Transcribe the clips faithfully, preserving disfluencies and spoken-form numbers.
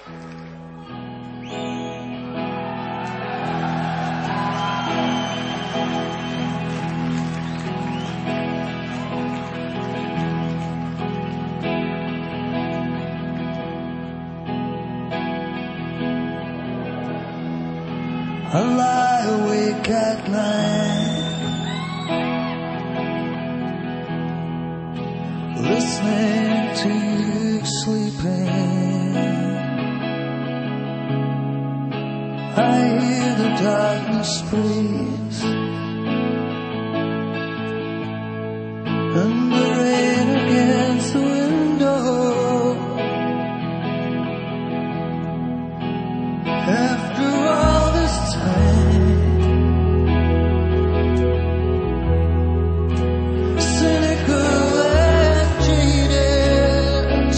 I lie awake at night, listening to you sleeping. I hear the darkness breathe, and the rain against the window. After all this time, cynical and jaded,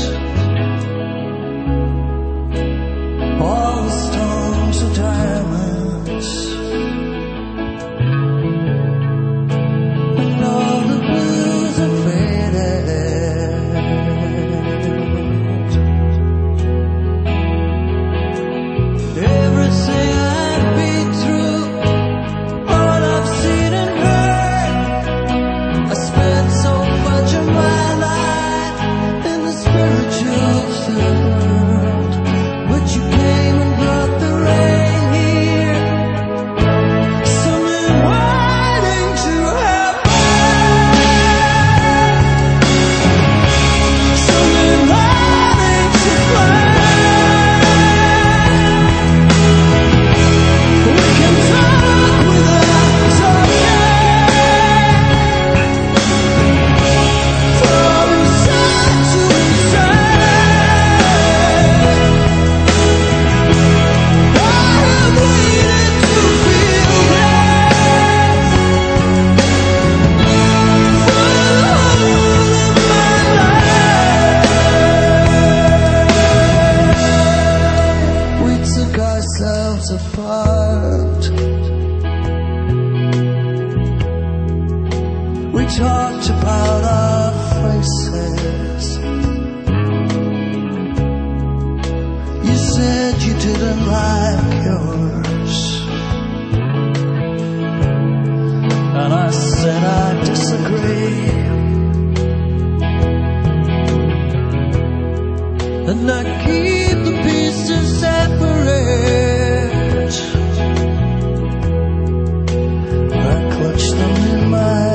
all the storms are diamonds, and all the blues are faded. Everything I've been through, all I've seen and heard, I spent so much of my life in the spiritual world. But you came and brought the rain here, something waiting to happen, something waiting to cry. We can talk without talking, from inside to inside. I have waited to feel that for the whole of my life. We took ourselves apart. We talked about our faces. You said you didn't like yours, and I said I disagree. And I keep the pieces separate. I clutch them in my